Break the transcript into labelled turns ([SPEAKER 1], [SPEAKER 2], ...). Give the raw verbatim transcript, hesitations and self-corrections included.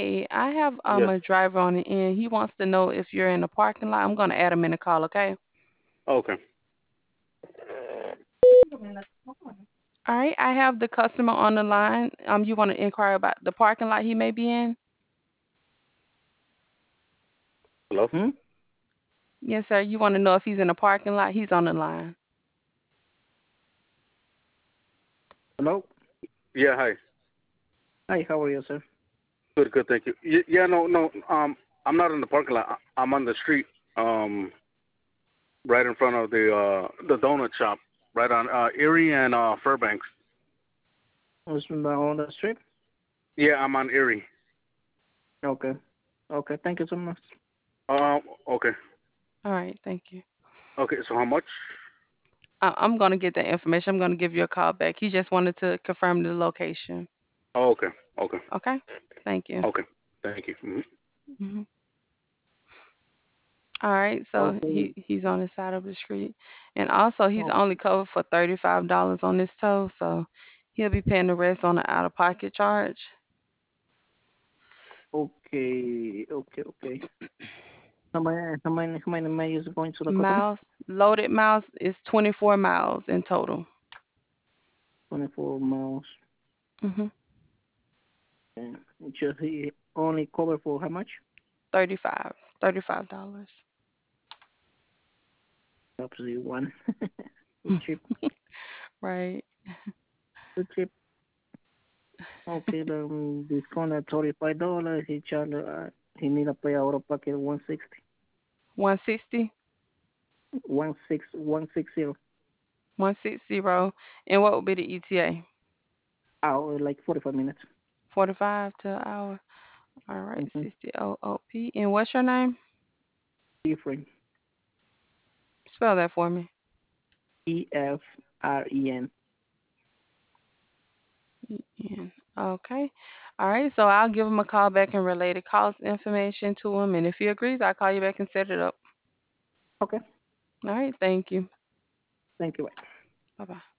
[SPEAKER 1] Hey, I have um
[SPEAKER 2] Yes.
[SPEAKER 1] a driver on the end. He wants to know if you're in the parking lot. I'm gonna add him in the call, okay?
[SPEAKER 2] Okay.
[SPEAKER 1] All right, I have the customer on the line. Um, you want to inquire about the parking lot he may be in?
[SPEAKER 2] Hello.
[SPEAKER 3] Hmm?
[SPEAKER 1] Yes, sir. You want to know if he's in the parking lot? He's on the line.
[SPEAKER 3] Hello?
[SPEAKER 2] Yeah. Hi.
[SPEAKER 3] Hi, how are you, sir?
[SPEAKER 2] Good. Good. Thank you. Y- Yeah. No. No. Um. I'm not in the parking lot. I- I'm on the street. Um. Right in front of the uh the donut shop. Right on uh Erie and uh Fairbanks.
[SPEAKER 3] Was on the street?
[SPEAKER 2] Yeah. I'm on Erie.
[SPEAKER 3] Okay. Okay, thank you so much.
[SPEAKER 2] Um. Okay.
[SPEAKER 1] All right, thank you.
[SPEAKER 2] Okay. So how much?
[SPEAKER 1] I- I'm gonna get that information. I'm gonna give you a call back. He just wanted to confirm the location.
[SPEAKER 2] Oh, okay. Okay.
[SPEAKER 1] Okay? Thank you.
[SPEAKER 2] Okay. Thank you. Mhm.
[SPEAKER 1] hmm All right, so
[SPEAKER 3] Okay.
[SPEAKER 1] he he's on the side of the street, and also he's
[SPEAKER 3] Oh,
[SPEAKER 1] only covered for thirty-five dollars on this tow, so he'll be paying the rest on the out-of-pocket charge.
[SPEAKER 3] okay, okay, okay. How many, how many, how many miles going to the customer?
[SPEAKER 1] Miles, loaded miles is twenty-four miles in total.
[SPEAKER 3] twenty-four miles.
[SPEAKER 1] hmm
[SPEAKER 3] And just he only cover for how much?
[SPEAKER 1] thirty-five, thirty-five dollars.
[SPEAKER 3] Absolutely one. Too cheap,
[SPEAKER 1] Right.
[SPEAKER 3] too cheap. Okay, the um, discount at thirty-five dollars. He charge, uh, he need to pay out of pocket one sixty.
[SPEAKER 1] one sixty,
[SPEAKER 3] One six, one six zero.
[SPEAKER 1] one sixty. And what would be the E T A?
[SPEAKER 3] Hour, like forty-five minutes.
[SPEAKER 1] forty-five to an hour. All right,
[SPEAKER 3] Mm-hmm.
[SPEAKER 1] sixty O O P. And what's your name?
[SPEAKER 3] Different.
[SPEAKER 1] Spell that for me.
[SPEAKER 3] E F R E N.
[SPEAKER 1] Ian. Okay. All right. So I'll give him a call back and relay the cost information to him. And if he agrees, I'll call you back and set it up.
[SPEAKER 3] Okay.
[SPEAKER 1] All right. Thank you.
[SPEAKER 3] Thank you.
[SPEAKER 1] Bye bye.